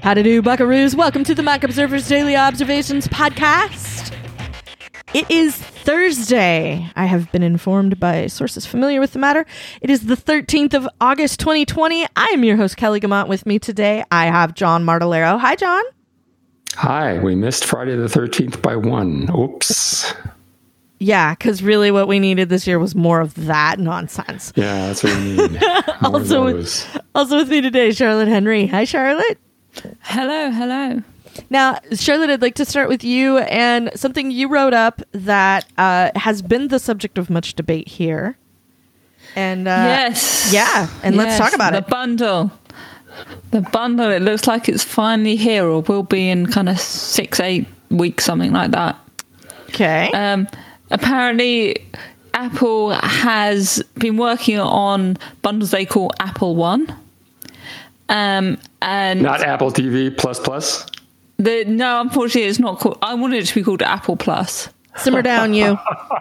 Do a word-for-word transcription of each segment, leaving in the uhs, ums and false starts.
How to do, buckaroos? Welcome to the Mac Observer's Daily Observations podcast. It is Thursday. I have been informed by sources familiar with the matter. It is the thirteenth of August, twenty twenty. I am your host, Kelly Gamont. With me today, I have John Martellaro. Hi, John. Hi. We missed Friday the thirteenth by one. Oops. Yeah, because really what we needed this year was more of that nonsense. Yeah, that's what we need. also, with, also with me today, Charlotte Henry. Hi, Charlotte. Hello, hello. Now, Charlotte, I'd like to start with you and something you wrote up that uh, has been the subject of much debate here. And uh, yes. Yeah, and yes, let's talk about the it. The bundle. The bundle, it looks like it's finally here or will be in kind of six, eight weeks, something like that. Okay. Um, apparently, Apple has been working on bundles they call Apple One. Um, and Not Apple T V plus plus? The, no, unfortunately, it's not called. I wanted it to be called Apple Plus. Simmer down, you.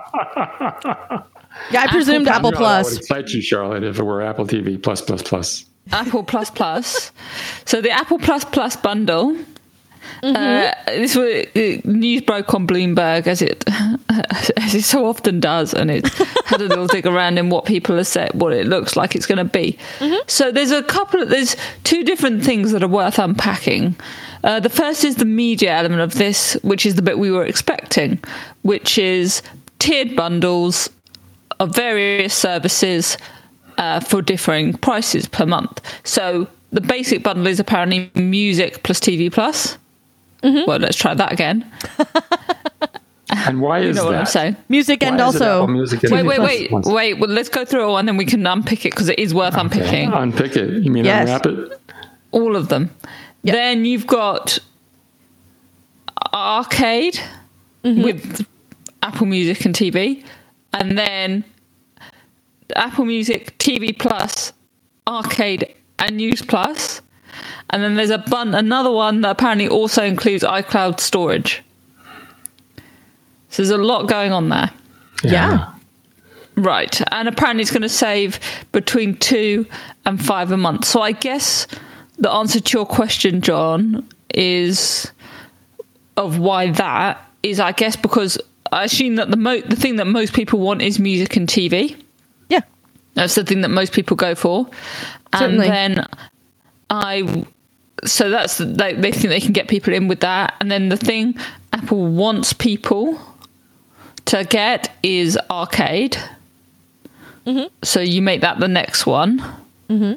Yeah, I presumed Apple, Apple Plus. That would excite you, Charlotte, if it were Apple T V plus plus plus. Apple Plus Plus. So the Apple Plus Plus bundle. Mm-hmm. Uh, this was uh, news broke on Bloomberg as it as it so often does, and it had a little dig around in what people have said, what it looks like it's going to be. Mm-hmm. So there's a couple of there's two different things that are worth unpacking. Uh, the first is the media element of this, which is the bit we were expecting, which is tiered bundles of various services uh, for differing prices per month. So the basic bundle is apparently music plus T V plus. Mm-hmm. Well, let's try that again. And why is you know that? What I'm saying? Music why and also music wait, wait, wait, wait, wait. Well, let's go through it all and then we can unpick it because it is worth okay. unpicking. Unpick it. You mean yes. unwrap it? All of them. Yep. Then you've got Arcade mm-hmm. with Apple Music and T V, and then Apple Music, T V Plus, Arcade, and News Plus. And then there's a bun- another one that apparently also includes iCloud storage. So there's a lot going on there. Yeah. yeah. Right. And apparently it's going to save between two and five a month. So I guess the answer to your question, John, is of why that is, I guess, because I assume that the mo- the thing that most people want is music and T V. Yeah. That's the thing that most people go for. Certainly. And then I... So that's they, they think they can get people in with that. And then the thing Apple wants people to get is Arcade. Mm-hmm. So you make that the next one. Mm-hmm.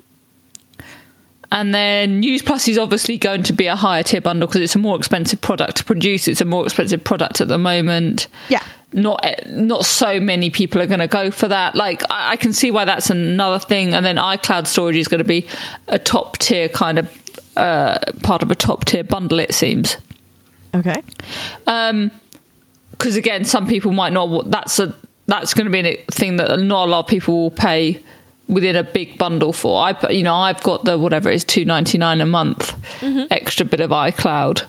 And then News Plus is obviously going to be a higher tier bundle because it's a more expensive product to produce. It's a more expensive product at the moment. Yeah. Not not so many people are going to go for that. Like, I, I can see why that's another thing. And then iCloud storage is going to be a top tier kind of uh, part of a top tier bundle, it seems. Okay. Um, because again, some people might not. That's a that's going to be a thing that not a lot of people will pay within a big bundle for. I, you know, I've got the whatever it is, two ninety-nine a month, mm-hmm. extra bit of iCloud.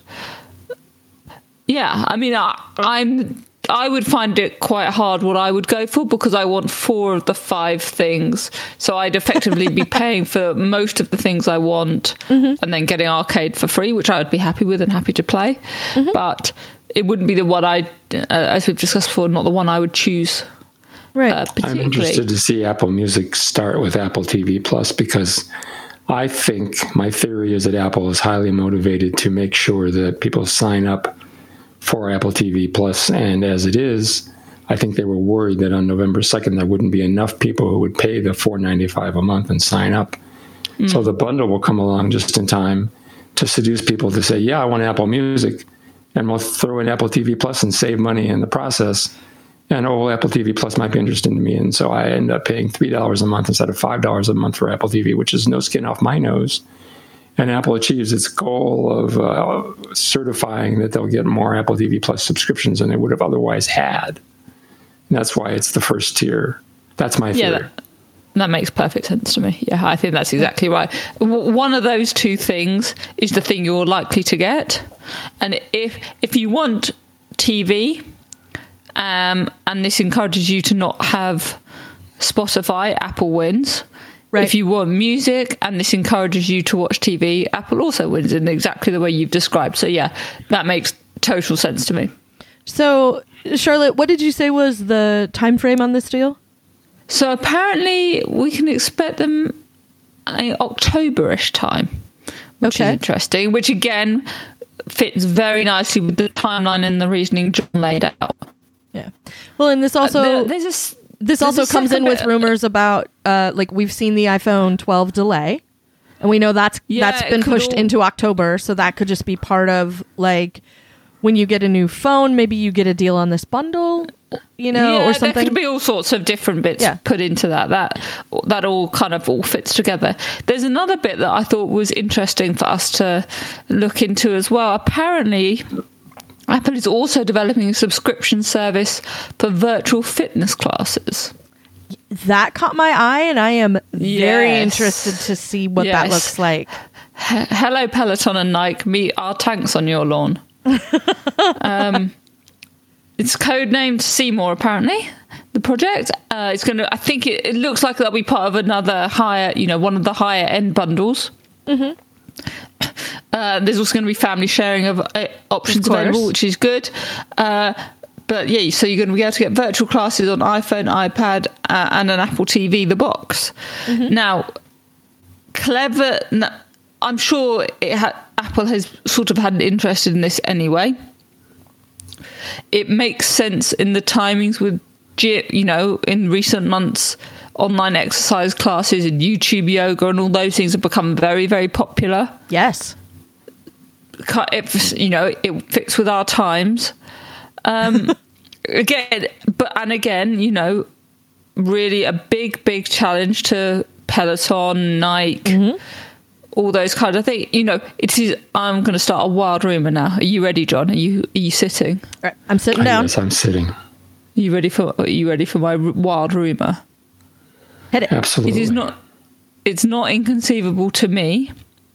Yeah, I mean, I, I'm. I would find it quite hard what I would go for because I want four of the five things. So I'd effectively be paying for most of the things I want mm-hmm. and then getting Arcade for free, which I would be happy with and happy to play. Mm-hmm. But it wouldn't be the one I, uh, as we've discussed before, not the one I would choose. Right. Uh, I'm interested to see Apple Music start with Apple T V Plus because I think my theory is that Apple is highly motivated to make sure that people sign up for Apple T V Plus, and as it is, I think they were worried that on November second there wouldn't be enough people who would pay the four ninety-five a month and sign up. Mm. So the bundle will come along just in time to seduce people to say, yeah, I want Apple Music, and we'll throw in Apple T V Plus and save money in the process. And oh, Apple T V Plus might be interesting to me, and so I end up paying three dollars a month instead of five dollars a month for Apple T V, which is no skin off my nose. And Apple achieves its goal of uh, certifying that they'll get more Apple T V Plus subscriptions than they would have otherwise had. And that's why it's the first tier. That's my theory. Yeah, that, that makes perfect sense to me. Yeah, I think that's exactly right. W- one of those two things is the thing you're likely to get. And if if you want T V, um, and this encourages you to not have Spotify, Apple wins. Right. If you want music and this encourages you to watch T V, Apple also wins in exactly the way you've described. So yeah, that makes total sense to me. So, Charlotte, what did you say was the time frame on this deal? So apparently we can expect them in October-ish time, which Okay. is interesting, which again fits very nicely with the timeline and the reasoning John laid out. Yeah. Well, and this also There- there's a s- this there's also a comes in second with bit- rumors about uh, like we've seen the iPhone twelve delay, and we know that's Yeah, that's it been could pushed all- into October. So that could just be part of like when you get a new phone, maybe you get a deal on this bundle, you know, yeah, or there something. could be all sorts of different bits Yeah. put into that. That that all kind of all fits together. There's another bit that I thought was interesting for us to look into as well. Apparently, Apple is also developing a subscription service for virtual fitness classes. That caught my eye, and I am very Yes. interested to see what that Yes. looks like. H- Hello, Peloton and Nike. Meet our tanks on your lawn. um, it's codenamed Seymour. Apparently, the project. Uh, it's going to. I think it, it looks like that'll be part of another higher. You know, one of the higher end bundles. Mm-hmm. Uh, there's also going to be family sharing of uh, options Of course. available, which is good. Uh, but yeah, so you're going to be able to get virtual classes on iPhone, iPad, uh, and an Apple T V, the box. Now, clever. n- I'm sure it ha- Apple has sort of had an interest in this anyway. It makes sense in the timings with, gy- you know, in recent months, online exercise classes and YouTube yoga and all those things have become very, very popular. Yes. Ca- It, you know, it fits with our times. Um, again, but and again, you know, really a big, big challenge to Peloton, Nike, all those kind of things. You know, it is. I'm going to start a wild rumor now. Are you ready, John? Are you are you sitting? All right, I'm sitting I down. guess I'm sitting. Are you ready for? Are you ready for my r- wild rumor? Hit it. Absolutely. It is not. It's not inconceivable to me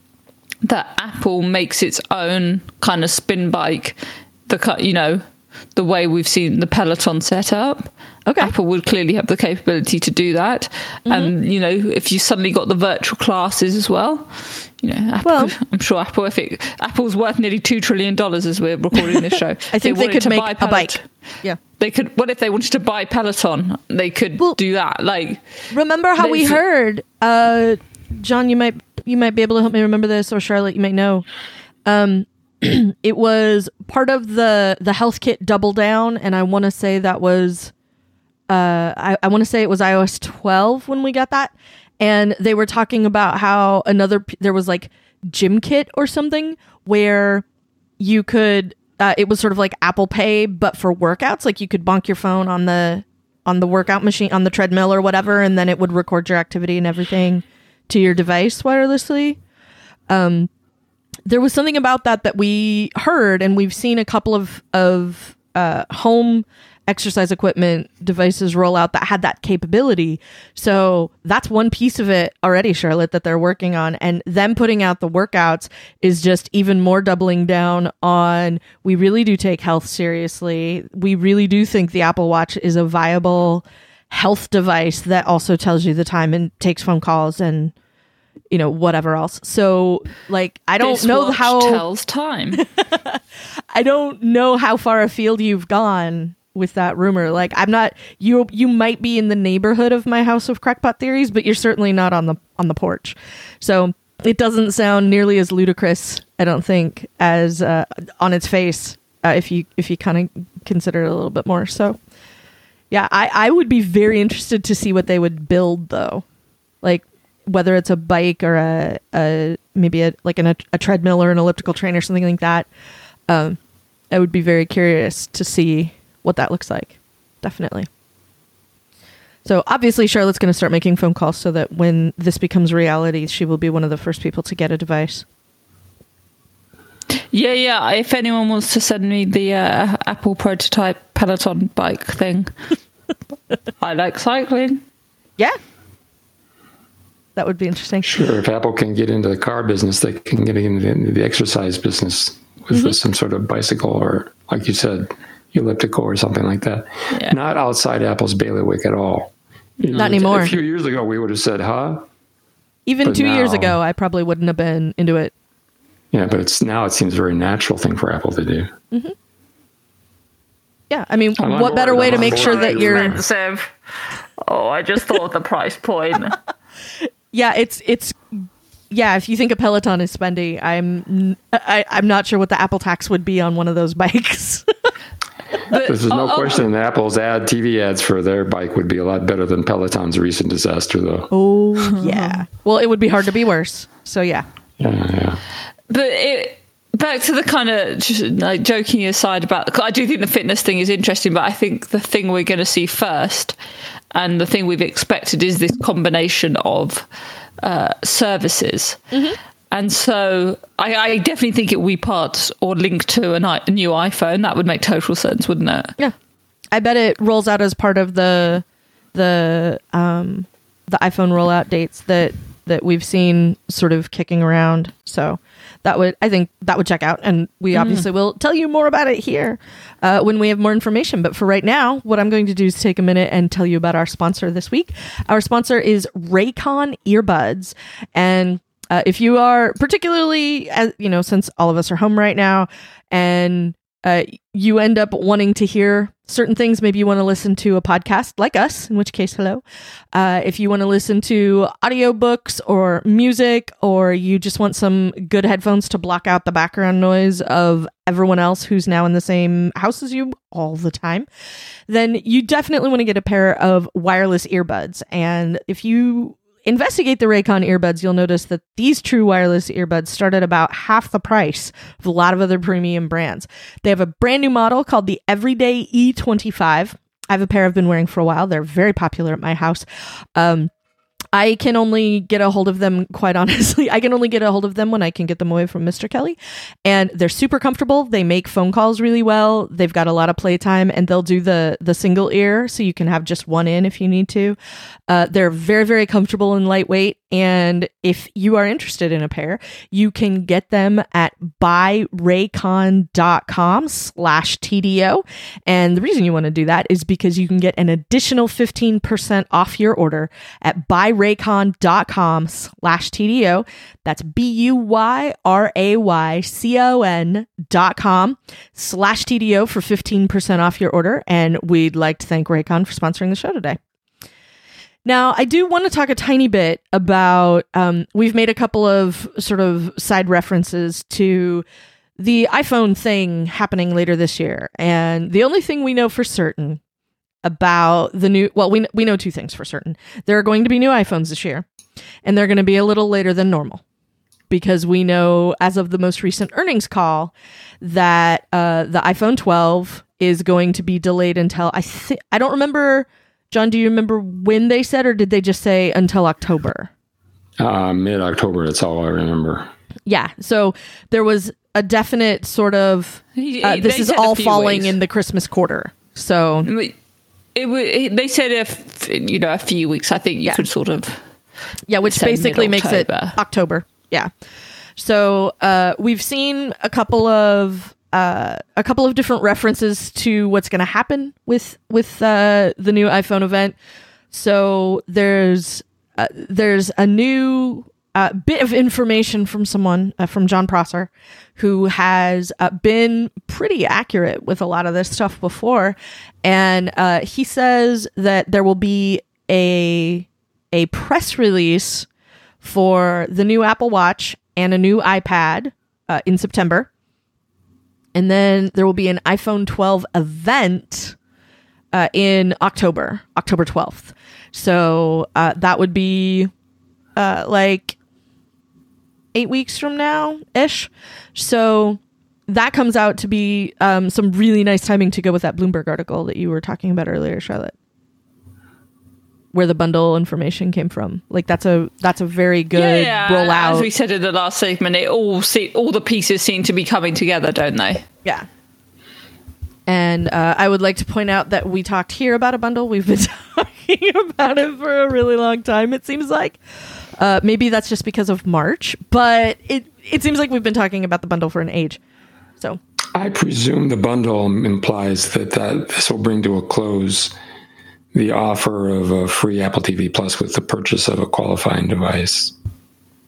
that Apple makes its own kind of spin bike. The cut, you know, the way we've seen the Peloton set up. Okay. Apple would clearly have the capability to do that. And, you know, if you suddenly got the virtual classes as well, you know, Apple Well- could- I'm sure Apple, if it, Apple's worth nearly two trillion dollars as we're recording this show. I think they wanted could to make buy a Pelot- bike. Yeah. They could, what if they wanted to buy Peloton? They could Well- do that. Like, Remember how we There's- heard, uh, John, you might you might be able to help me remember this, or Charlotte, you might know. Um, it was part of the the health kit double down, and I want to say that was, uh, I, I want to say it was i O S twelve when we got that, and they were talking about how another p- there was like gym kit or something where you could. Uh, it was sort of like Apple Pay, but for workouts. Like you could bonk your phone on the on the workout machine, on the treadmill or whatever, and then it would record your activity and everything to your device wirelessly. Um, there was something about that that we heard, and we've seen a couple of of uh, home exercise equipment devices roll out that had that capability. So that's one piece of it already, Charlotte, that they're working on. And them putting out the workouts is just even more doubling down on, we really do take health seriously. We really do think the Apple Watch is a viable health device that also tells you the time and takes phone calls and, you know, whatever else. So like, I don't this know watch how tells time. I don't know how far afield you've gone with that rumor. Like, I'm not, you you might be in the neighborhood of my house of crackpot theories, but you're certainly not on the on the porch. So it doesn't sound nearly as ludicrous, I don't think, as uh, on its face, uh, if you if you kind of consider it a little bit more. So yeah, I, I would be very interested to see what they would build, though. Like, whether it's a bike or a, a maybe a like an, a, a treadmill or an elliptical train or something like that. Um, I would be very curious to see what that looks like. Definitely. So obviously Charlotte's going to start making phone calls so that when this becomes reality, she will be one of the first people to get a device. Yeah, yeah. If anyone wants to send me the uh, Apple prototype Peloton bike thing, I like cycling. Yeah. That would be interesting. Sure, if Apple can get into the car business, they can get into the exercise business with Mm-hmm. some sort of bicycle or, like you said, elliptical or something like that. Yeah. Not outside Apple's bailiwick at all. You know, Not anymore. A few years ago, we would have said, huh? Even But two years now- ago, I probably wouldn't have been into it. Yeah, but it's now it seems a very natural thing for Apple to do. Yeah, I mean, I'm on what better board, way I'm to on make board. sure that you're... Expensive. Oh, I just thought of the price point. Yeah, it's it's yeah. If you think a Peloton is spendy, I'm I, I'm not sure what the Apple tax would be on one of those bikes. But, There's no oh, oh, question Apple's ad T V ads for their bike would be a lot better than Peloton's recent disaster, though. Oh yeah. Well, it would be hard to be worse. So yeah. Yeah, yeah. But it, back to the kind of just like joking aside about, I do think the fitness thing is interesting, but I think the thing we're going to see first, and the thing we've expected, is this combination of uh, services. Mm-hmm. And so I, I definitely think it will be part or linked to an, a new iPhone. That would make total sense, wouldn't it? Yeah. I bet it rolls out as part of the the um, the iPhone rollout dates that that we've seen sort of kicking around. So that would, I think that would check out. And we obviously mm. will tell you more about it here uh, when we have more information. But for right now, what I'm going to do is take a minute and tell you about our sponsor this week. Our sponsor is Raycon earbuds. And uh, if you are particularly, as you know, since all of us are home right now and uh, you end up wanting to hear certain things, maybe you want to listen to a podcast like us, in which case, hello. Uh, if you want to listen to audiobooks or music, or you just want some good headphones to block out the background noise of everyone else who's now in the same house as you all the time, then you definitely want to get a pair of wireless earbuds. And if you investigate the Raycon earbuds, you'll notice that these true wireless earbuds start at about half the price of a lot of other premium brands. They have a brand new model called the Everyday E twenty-five. I have a pair I've been wearing for a while. They're very popular at my house. Um, I can only get a hold of them, quite honestly. I can only get a hold of them when I can get them away from Mister Kelly. And they're super comfortable. They make phone calls really well. They've got a lot of playtime, and they'll do the the single ear, so you can have just one in if you need to. Uh, they're very, very comfortable and lightweight. And if you are interested in a pair, you can get them at buyraycon.com slash TDO. And the reason you want to do that is because you can get an additional fifteen percent off your order at buyraycon.com slash TDO. That's B-U-Y-R-A-Y-C-O-N dot com slash TDO for fifteen percent off your order. And we'd like to thank Raycon for sponsoring the show today. Now, I do want to talk a tiny bit about, um, we've made a couple of sort of side references to the iPhone thing happening later this year. And the only thing we know for certain about the new, well, we, we know two things for certain. There are going to be new iPhones this year, and they're going to be a little later than normal. Because we know, as of the most recent earnings call, that uh, the iPhone twelve is going to be delayed until, I think, I don't remember... John, do you remember when they said, or did they just say until October? Uh, mid-October, that's all I remember. Yeah, so there was a definite sort of, uh, this is all falling weeks. in the Christmas quarter. So it, it, they said, if you know, a few weeks, I think you yeah. could sort of... Yeah, which basically makes it October. Yeah. So uh, we've seen a couple of... Uh, a couple of different references to what's going to happen with with uh, the new iPhone event. So there's uh, there's a new uh, bit of information from someone uh, from John Prosser, who has uh, been pretty accurate with a lot of this stuff before, and uh, he says that there will be a a press release for the new Apple Watch and a new iPad uh, in September. And then there will be an iPhone twelve event uh, in October, October twelfth. So uh, that would be uh, like eight weeks from now-ish. So that comes out to be um, some really nice timing to go with that Bloomberg article that you were talking about earlier, Charlotte, where the bundle information came from. Like that's a that's a very good yeah, yeah. rollout. As we said in the last segment, it all see, all the pieces seem to be coming together, don't they? Yeah. And uh, I would like to point out that we talked here about a bundle. We've been talking about it for a really long time, it seems like. Uh, maybe that's just because of March, but it, it seems like we've been talking about the bundle for an age. So I presume the bundle implies that, that this will bring to a close the offer of a free Apple T V Plus with the purchase of a qualifying device.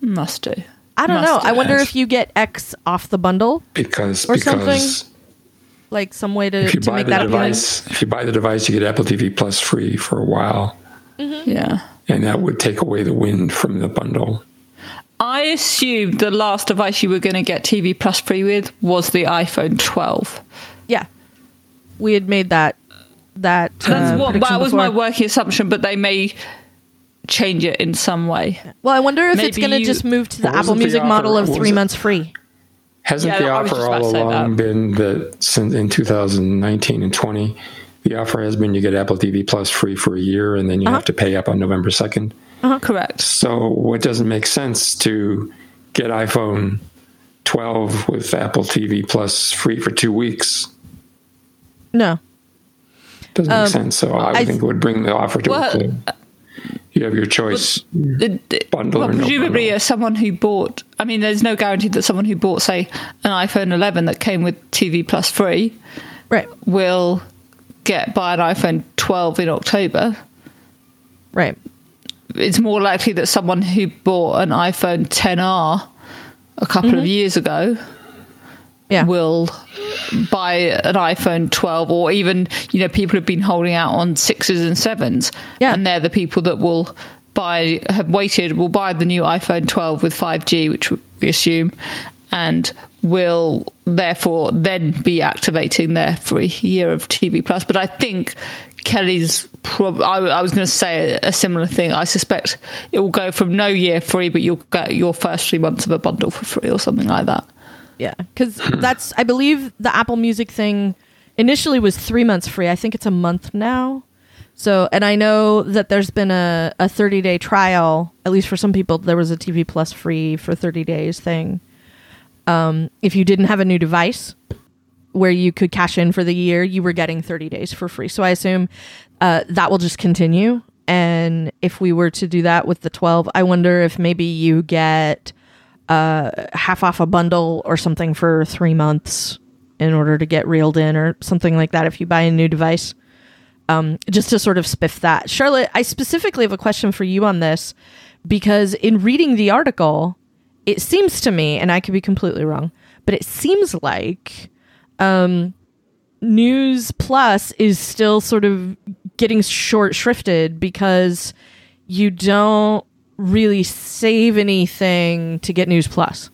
Must do. I don't Must know. do. I wonder if you get X off the bundle because or because something. Like some way to, if you to buy make the that appealing. device, if you buy the device, you get Apple T V Plus free for a while, Yeah. and that would take away the wind from the bundle. I assumed the last device you were going to get T V Plus free with was the iPhone twelve. Yeah. We had made that that That's uh, what prediction that was before. my working assumption, but they may change it in some way. Well, I wonder if it's Maybe going to you- just move to the What was Apple it the Music offer- model of what was three it? months free. Hasn't Yeah, the I was offer just about all to say along that. been that since in two thousand nineteen and twenty, the offer has been you get Apple T V Plus free for a year, and then you Uh-huh. have to pay up on November second. Correct. So what doesn't make sense to get iPhone twelve with Apple T V Plus free for two weeks? No. Doesn't Um, make sense. So I would I- think it would bring the offer to Well, a close. You have your choice. The- the- Bundle well, or no presumably, bundle? as someone who bought, I mean, there's no guarantee that someone who bought, say, an iPhone eleven that came with T V Plus free Right. will get buy an iPhone twelve in October. Right. It's more likely that someone who bought an iPhone ten R a couple Mm-hmm. of years ago Yeah. will buy an iPhone twelve, or even, you know, people have been holding out on sixes and sevens. Yeah. And they're the people that will buy, have waited, will buy the new iPhone twelve with five G, which we assume, and will therefore then be activating their free year of T V Plus. But I think Kelly's, prob- I, I was going to say a, a similar thing. I suspect it will go from no year free, but you'll get your first three months of a bundle for free or something like that. Yeah. Because that's, I believe the Apple Music thing initially was three months free. I think it's a month now. So, and I know that there's been a, a thirty day trial, at least for some people, there was a T V Plus free for thirty days thing. Um, if you didn't have a new device where you could cash in for the year, you were getting thirty days for free. So I assume uh, that will just continue. And if we were to do that with the twelve, I wonder if maybe you get uh, half off a bundle or something for three months in order to get reeled in or something like that if you buy a new device. Um, just to sort of spiff that. Charlotte, I specifically have a question for you on this because in reading the article, it seems to me, and I could be completely wrong, but it seems like um, News Plus is still sort of getting short shrifted because you don't really save anything to get News Plus.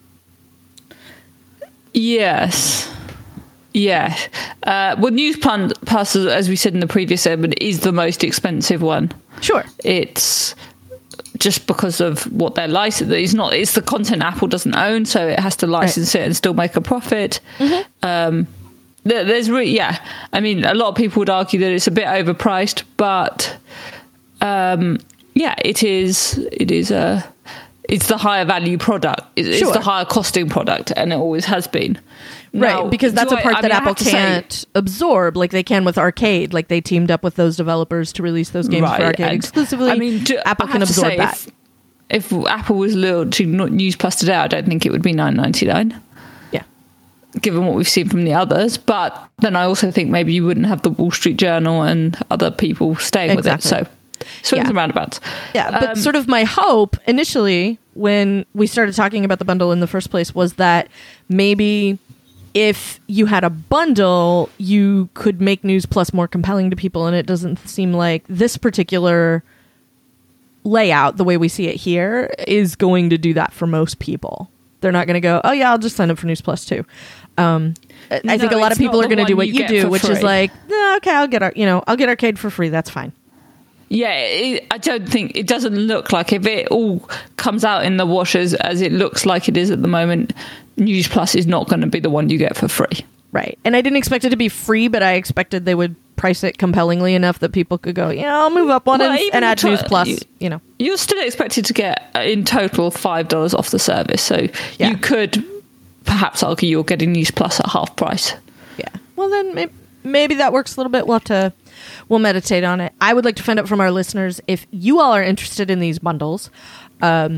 Yes. Yeah. Uh, well, News Plan Plus, as we said in the previous segment, is the most expensive one. Sure. It's just because of what they're licensed. It's not. It's the content Apple doesn't own, so it has to license it and still make a profit. Mm-hmm. Um, there, there's really, yeah. I mean, a lot of people would argue that it's a bit overpriced, but um, yeah, it is. It is a. It's the higher value product. It's, Sure. it's the higher costing product, and it always has been. Now, Right, because that's do a I- part I that mean, I Apple have to say- can't absorb like they can with Arcade. Like they teamed up with those developers to release those games Right, for Arcade and- exclusively. I mean, do, Apple I can have to absorb say, that. If, if Apple was lured to not News Plus today, I don't think it would be nine ninety-nine. Yeah. Given what we've seen from the others, but then I also think maybe you wouldn't have the Wall Street Journal and other people staying Exactly. with it. So swings Yeah. and roundabouts. Yeah, but Um, sort of my hope initially when we started talking about the bundle in the first place was that maybe if you had a bundle, you could make News Plus more compelling to people, and it doesn't seem like this particular layout, the way we see it here, is going to do that for most people. They're not going to go, oh yeah, I'll just sign up for News Plus too. Um, I No, think a lot of it's people not are the going to do one what you you get do, for which is free. like, no, okay, I'll get, ar- you know, I'll get Arcade for free. That's fine. Yeah, it, I don't think it doesn't look like if it all comes out in the wash as, as it looks like it is at the moment, News Plus is not going to be the one you get for free. Right. And I didn't expect it to be free, but I expected they would price it compellingly enough that people could go, yeah, I'll move up one Well, and, even and add to- News Plus, you- you know. You're still expected to get uh, in total five dollars off the service, so Yeah. you could perhaps argue you're getting News Plus at half price. Yeah. Well, then maybe, maybe that works a little bit. We'll have to, we'll meditate on it. I would like to find out from our listeners if you all are interested in these bundles. Um,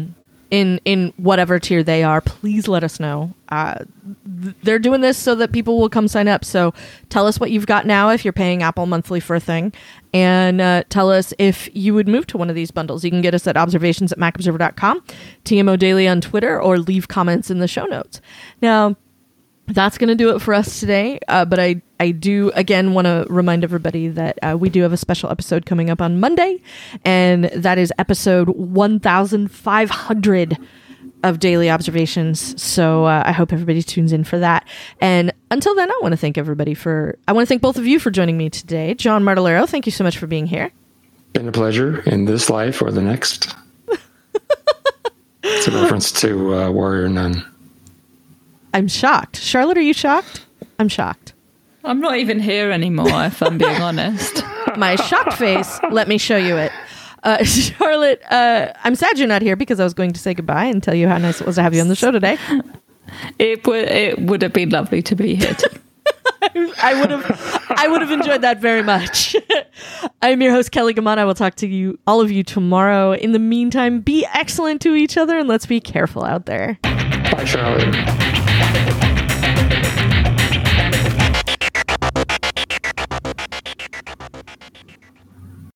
in in whatever tier they are, please let us know. Uh, th- they're doing this so that people will come sign up. So tell us what you've got now if you're paying Apple monthly for a thing, and uh, tell us if you would move to one of these bundles. You can get us at observations at mac observer dot com, T M O Daily on Twitter, or leave comments in the show notes. Now, that's going to do it for us today. Uh, but I, I do, again, want to remind everybody that uh, we do have a special episode coming up on Monday, and that is episode one thousand five hundred of Daily Observations. So uh, I hope everybody tunes in for that. And until then, I want to thank everybody for, I want to thank both of you for joining me today. John Martellaro, thank you so much for being here. Been a pleasure in this life or the next. It's a reference to uh, Warrior Nun. I'm shocked. Charlotte, are you shocked? I'm shocked. I'm not even here anymore, if I'm being honest. My shocked face, let me show you it. Uh, Charlotte, uh, I'm sad you're not here because I was going to say goodbye and tell you how nice it was to have you on the show today. It would it would have been lovely to be here too. I would have I would have enjoyed that very much. I'm your host, Kelly Gammon. I will talk to you, all of you, tomorrow. In the meantime, be excellent to each other and let's be careful out there. Bye, Charlotte.